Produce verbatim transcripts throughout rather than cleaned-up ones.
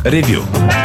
Ревю.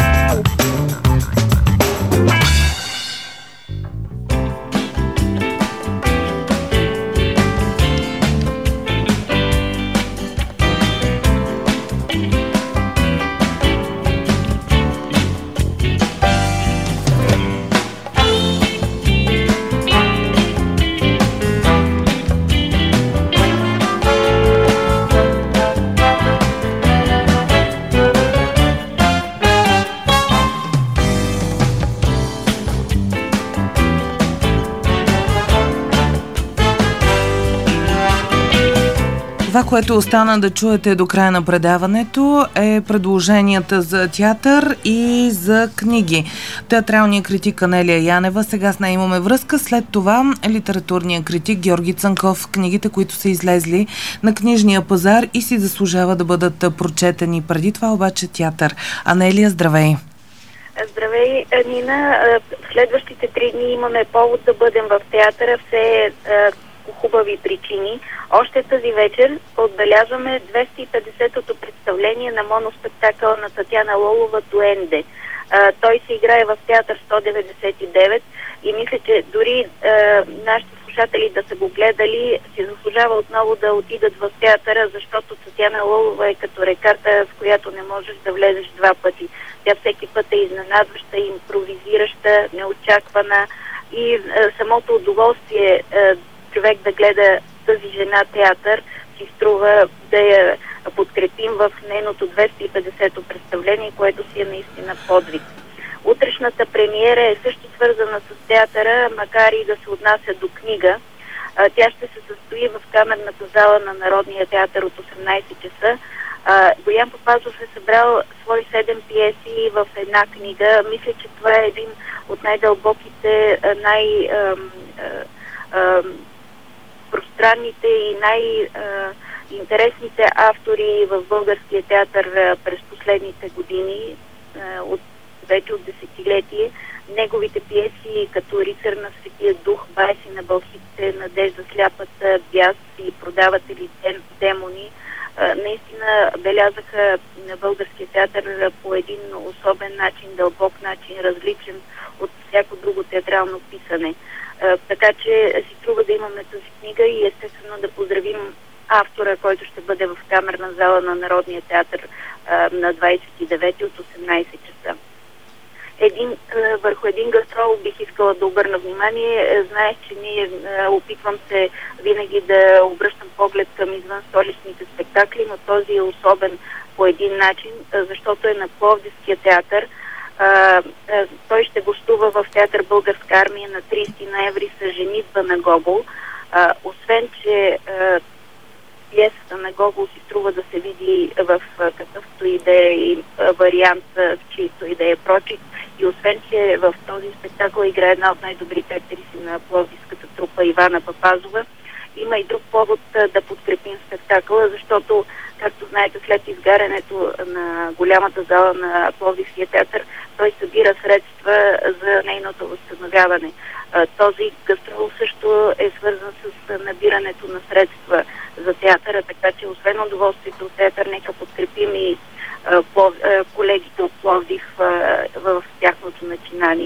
Това, което остана да чуете до края на предаването, е предложенията за театър и за книги. Театралният критик Анелия Янева, сега с нея имаме връзка. След това литературният критик Георги Цанков. Книгите, които са излезли на книжния пазар и си заслужава да бъдат прочетени. Преди това обаче театър. Анелия, здравей! Здравей, Нина. В следващите три дни имаме повод да бъдем в театъра. Все по хубави причини. Още тази вечер отбелязваме двеста и петдесетото представление на моноспектакъл на Татяна Лолова «Дуенде». А, той се играе в театър сто деветдесет и девет и мисля, че дори а, нашите слушатели да са го гледали, си заслужава отново да отидат в театъра, защото Татяна Лолова е като реката, в която не можеш да влезеш два пъти. Тя всеки път е изненадваща, импровизираща, неочаквана и а, самото удоволствие а, човек да гледа тази жена театър, си струва да я подкрепим в нейното двеста и петдесето представление, което си е наистина подвиг. Утрешната премиера е също свързана с театъра, макар и да се отнася до книга. Тя ще се състои в камерната зала на Народния театър от осемнайсет часа. Боян Папазов е събрал свои седем пиеси в една книга. Мисля, че това е един от най-дълбоките, най- пространните и най-интересните автори в българския театър през последните години, от, вече от десетилетие. Неговите пиеси като Рицар на Светия дух, Байси на бълхите, Надежда сляпата, Бяс и Продаватели демони наистина белязаха на българския театър по един особен начин, дълбок начин, различен от всяко друго театрално писане. Така че си струва да имаме тази книга и естествено да поздравим автора, който ще бъде в камерна зала на Народния театър на двайсет и девети от осемнайсет часа. Един, върху един гастрол бих искала да обърна внимание. Знаех, че ние опитвам се винаги да обръщам поглед към извън столичните спектакли, но този е особен по един начин, защото е на Пловдивския театър. А, а, той ще гостува в театър Българска армия на трийсети ноември с Женитба на Гогол. А, освен, че а, пиесата на Гогол си струва да се види в а, какъвто и да е вариант, в чието и да е прочит, и освен, че в този спектакъл играе една от най-добрите актриси на пловдивската трупа Ивана Папазова, има и друг повод а, да подкрепим спектакъла, защото, както знаете, след изгарянето на голямата зала на Пловдивския театър, той събира средства за нейното възстановяване. Този гастрол също е свързан с набирането на средства за театъра, така че освен удоволствието от театър, нека подкрепим и колегите от Пловдив в тяхното начинание.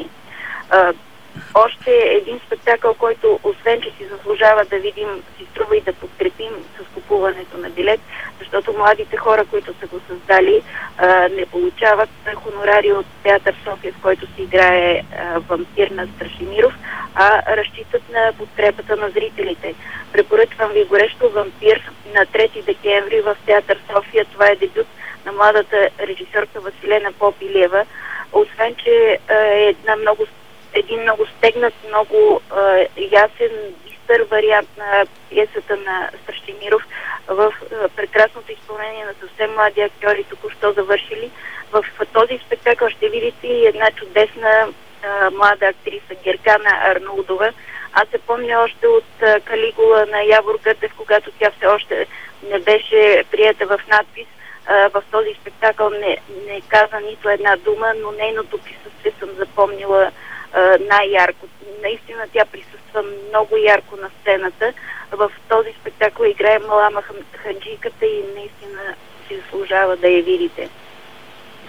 Още един спектакъл, който освен, че си заслужава да видим, си струва и да подкрепим с купуването на билет, защото младите хора, които са го създали, не получават хонорари от театър София, в който се играе вампир на Страшимиров, а разчитат на подкрепата на зрителите. Препоръчвам ви горещо Вампир на трети декември в театър София. Това е дебют на младата режисьорка Василена Попилева. Освен, че е една много един много стегнат, много е, ясен, бистър вариант на пиесата на Страшимиров в е, прекрасното изпълнение на съвсем млади актьори, току-що завършили. В този спектакъл ще видите и една чудесна е, млада актриса Геркана Арнаудова. Аз се помня още от е, Калигула на Явор Гърдев, когато тя все още не беше приета в надпис. Е, в този спектакъл не, не каза нито една дума, но нейното присъствие съм запомнила най-ярко. Наистина тя присъства много ярко на сцената. В този спектакъл играе Малама Ханджийката и наистина си заслужава да я видите.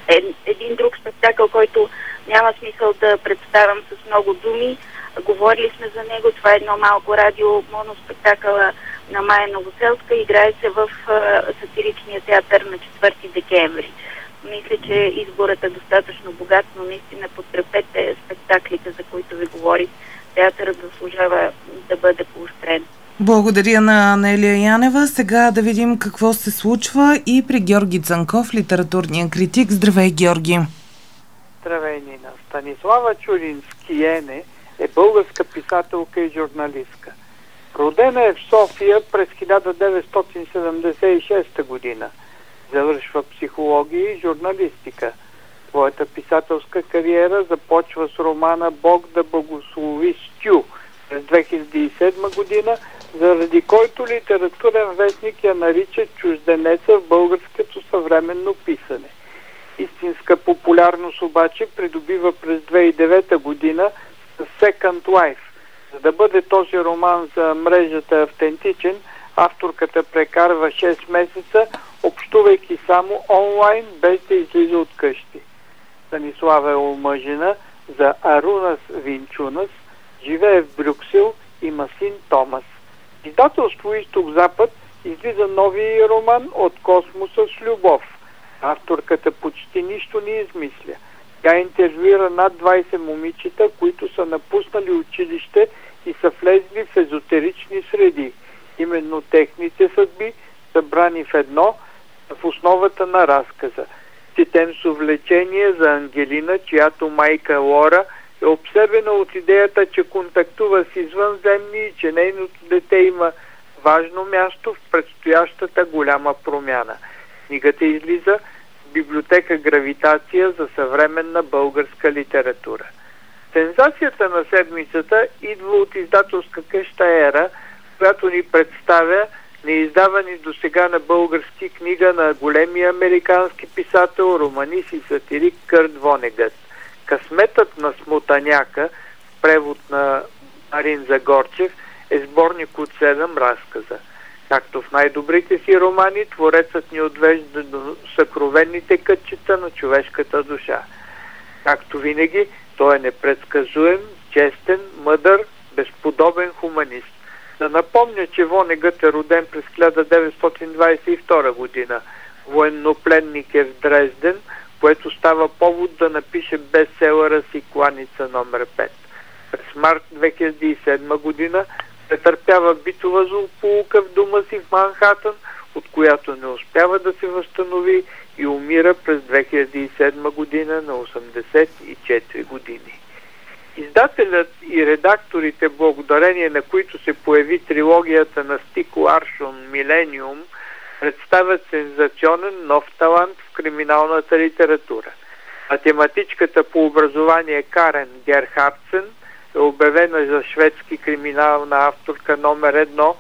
е, един друг спектакъл, който няма смисъл да представям с много думи. Говорили сме за него. Това е едно малко радио моноспектакъла на Майя Новоселска. Играе се в а, сатиричния театър на четвърти декември. Мисля, че изборът е достатъчно богат, но наистина подкрепете спектаклите, за които ви говорих. Театърът заслужава да бъде поощрен. Благодаря на Анелия Янева. Сега да видим какво се случва и при Георги Цанков, литературния критик. Здравей, Георги! Здравей, Нина! Станислава Чуринскиене е българска писателка и журналистка. Родена е в София през хиляда деветстотин седемдесет и шеста година. Завършва психология и журналистика. Своята писателска кариера започва с романа "Бог да благослови Стю" през две хиляди и седма година, заради който литературен вестник я нарича чужденеца в българското съвременно писане. Истинска популярност обаче придобива през две хиляди и девета година с Second Life. За да бъде този роман за мрежата автентичен, авторката прекарва шест месеца, общувайки само онлайн, без да излиза от къщи. Станислава е омъжена за Арунас Винчунас, живее в Брюксел, има син Томас. Издателство Изток-Запад излиза новия роман "От космоса с любов". Авторката почти нищо не измисля. Тя интервюира над двайсет момичета, които са напуснали училище и са влезли в езотерични среди. Именно техните съдби, събрани в едно, в основата на разказа. Четем с увлечение за Ангелина, чиято майка Лора е обсебена от идеята, че контактува с извънземни и че нейното дете има важно място в предстоящата голяма промяна. Книгата излиза в библиотека "Гравитация" за съвременна българска литература. Сензацията на седмицата идва от издателска къща "Ера", която ни представя неиздавани до сега на български книга на големия американски писател, романист и сатирик Кърт Вонегът. "Късметът на смотаняка", в превод на Марин Загорчев, е сборник от седем разказа. Както в най-добрите си романи, творецът ни отвежда до съкровенните кътчета на човешката душа. Както винаги, той е непредсказуем, честен, мъдър, безподобен хуманист. Да напомня, че Вонегът е роден през хиляда деветстотин двайсет и втора година. Военнопленник е в Дрезден, което става повод да напише бестселъра си "Кланица номер пет". През март две хиляди и седма година претърпява битова злополука в дома си в Манхатън, от която не успява да се възстанови и умира през две хиляди и седма година на осемдесет и четири години. Издателят и редакторите, благодарение на които се появи трилогията на Стиг Ларсон "Милениум", представят сензационен нов талант в криминалната литература. Математичката по образование Карен Герхардсен е обявена за шведски криминална авторка номер едно,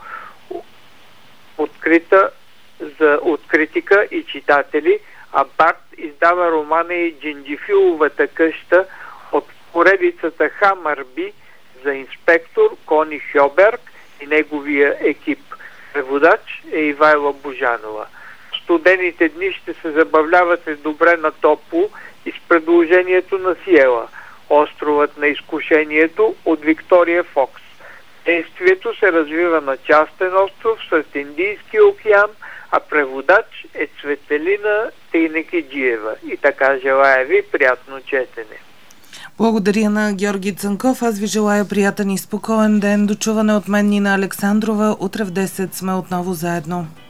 открита за от критика и читатели, а Барт издава романа и "Джинджифиловата къща" от поредицата Хамърби за инспектор Кони Хьоберг и неговия екип. Преводач е Ивайла Божанова. В студените дни ще се забавлявате добре на топло и с предложението на Сиела "Островът на изкушението" от Виктория Фокс. Действието се развива на частен остров сред Индийския океан, а преводач е Цветелина Тейнекеджиева. И така, желая ви приятно четене. Благодаря на Георги Цанков. Аз ви желая приятен и спокоен ден. До чуване от мен, Нина Александрова. Утре в десет сме отново заедно.